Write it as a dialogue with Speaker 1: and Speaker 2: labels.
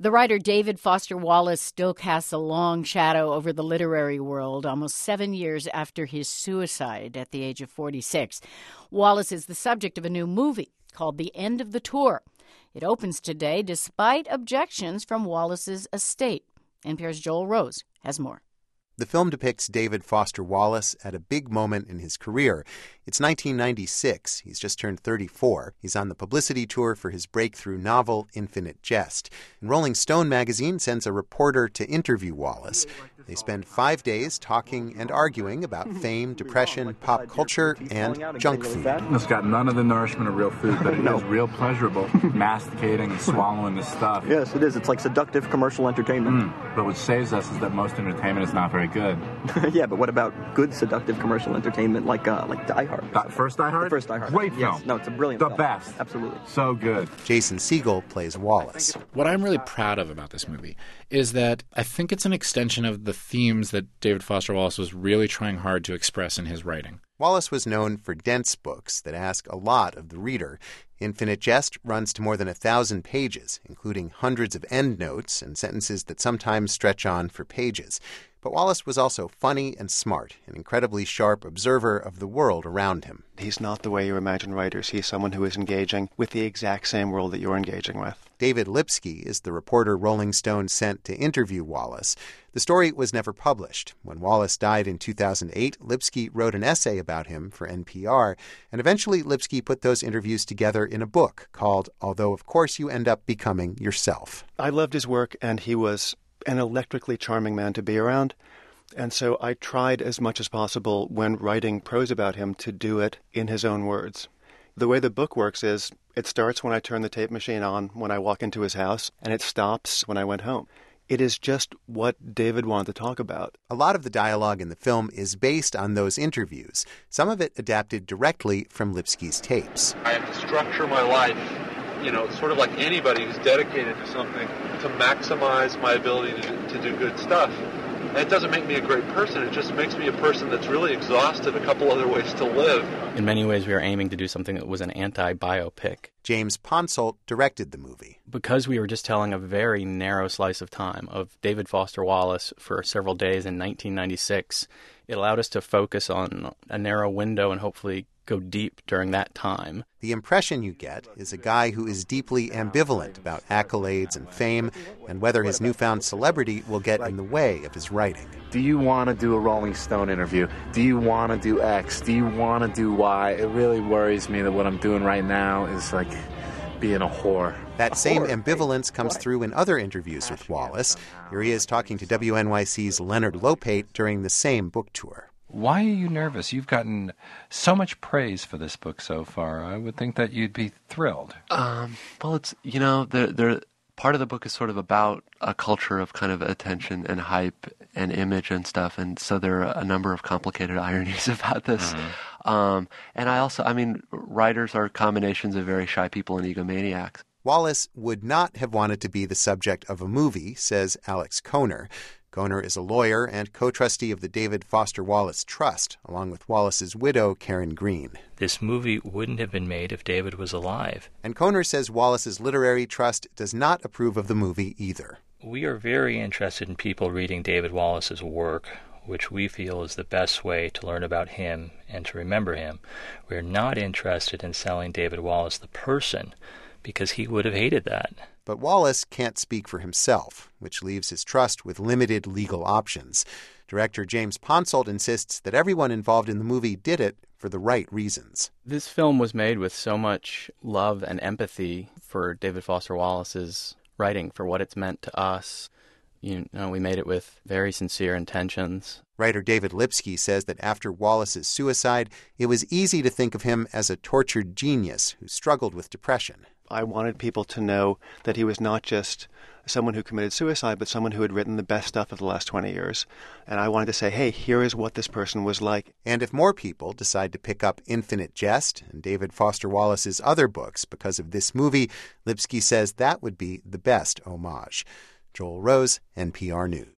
Speaker 1: The writer David Foster Wallace still casts a long shadow over the literary world almost 7 years after his suicide at the age of 46. Wallace is the subject of a new movie called The End of the Tour. It opens today despite objections from Wallace's estate. NPR's Joel Rose has more.
Speaker 2: The film depicts David Foster Wallace at a big moment in his career. It's 1996. He's just turned 34. He's on the publicity tour for his breakthrough novel, Infinite Jest. And Rolling Stone magazine sends a reporter to interview Wallace. They spend 5 days talking and arguing about fame, depression, pop culture, and junk food.
Speaker 3: It's got none of the nourishment of real food, but it is real pleasurable masticating and swallowing this stuff.
Speaker 4: Yes, it is. It's like seductive commercial entertainment.
Speaker 3: But what saves us is that most entertainment is not very good.
Speaker 4: Yeah, but what about good seductive commercial entertainment like Die Hard?
Speaker 3: First Die Hard?
Speaker 4: The first Die Hard.
Speaker 3: Great film.
Speaker 4: Yes. No, it's a brilliant
Speaker 3: film.
Speaker 4: The
Speaker 3: best.
Speaker 4: Absolutely.
Speaker 3: So good.
Speaker 2: Jason Segel plays Wallace.
Speaker 5: What I'm really proud of about this movie is that I think it's an extension of the themes that David Foster Wallace was really trying hard to express in his writing.
Speaker 2: Wallace was known for dense books that ask a lot of the reader. Infinite Jest runs to more than 1,000 pages, including hundreds of endnotes and sentences that sometimes stretch on for pages. But Wallace was also funny and smart, an incredibly sharp observer of the world around him.
Speaker 6: He's not the way you imagine writers. He's someone who is engaging with the exact same world that you're engaging with.
Speaker 2: David Lipsky is the reporter Rolling Stone sent to interview Wallace. The story was never published. When Wallace died in 2008, Lipsky wrote an essay about him for NPR, and eventually Lipsky put those interviews together in a book called Although Of Course You End Up Becoming Yourself.
Speaker 6: I loved his work, and he was an electrically charming man to be around. And so I tried as much as possible when writing prose about him to do it in his own words. The way the book works is it starts when I turn the tape machine on when I walk into his house, and it stops when I went home. It is just what David wanted to talk about.
Speaker 2: A lot of the dialogue in the film is based on those interviews, some of it adapted directly from Lipsky's tapes.
Speaker 7: I have to structure my life, sort of like anybody who's dedicated to something, to maximize my ability to do good stuff. And it doesn't make me a great person. It just makes me a person that's really exhausted a couple other ways to live.
Speaker 8: In many ways, we were aiming to do something that was an anti-biopic.
Speaker 2: James Ponsoldt directed the movie.
Speaker 8: Because we were just telling a very narrow slice of time of David Foster Wallace for several days in 1996, it allowed us to focus on a narrow window and hopefully go deep during that time.
Speaker 2: The impression you get is a guy who is deeply ambivalent about accolades and fame and whether his newfound celebrity will get in the way of his writing.
Speaker 3: Do you want to do a Rolling Stone interview? Do you want to do X? Do you want to do Y? It really worries me that what I'm doing right now is like being a whore.
Speaker 2: That same ambivalence comes through in other interviews with Wallace. Here he is talking to WNYC's Leonard Lopate during the same book tour.
Speaker 9: Why are you nervous? You've gotten so much praise for this book so far. I would think that you'd be thrilled.
Speaker 10: Well, it's, part of the book is sort of about a culture of kind of attention and hype and image and stuff, and so there are a number of complicated ironies about this. And writers are combinations of very shy people and egomaniacs.
Speaker 2: Wallace would not have wanted to be the subject of a movie, says Alex Kohner. Kohner is a lawyer and co-trustee of the David Foster Wallace Trust, along with Wallace's widow, Karen Green.
Speaker 11: This movie wouldn't have been made if David was alive.
Speaker 2: And Kohner says Wallace's literary trust does not approve of the movie either.
Speaker 11: We are very interested in people reading David Wallace's work, which we feel is the best way to learn about him and to remember him. We're not interested in selling David Wallace the person, because he would have hated that.
Speaker 2: But Wallace can't speak for himself, which leaves his trust with limited legal options. Director James Ponsoldt insists that everyone involved in the movie did it for the right reasons.
Speaker 8: This film was made with so much love and empathy for David Foster Wallace's writing, for what it's meant to us. We made it with very sincere intentions.
Speaker 2: Writer David Lipsky says that after Wallace's suicide, it was easy to think of him as a tortured genius who struggled with depression.
Speaker 6: I wanted people to know that he was not just someone who committed suicide, but someone who had written the best stuff of the last 20 years. And I wanted to say, hey, here is what this person was like.
Speaker 2: And if more people decide to pick up Infinite Jest and David Foster Wallace's other books because of this movie, Lipsky says that would be the best homage. Joel Rose, NPR News.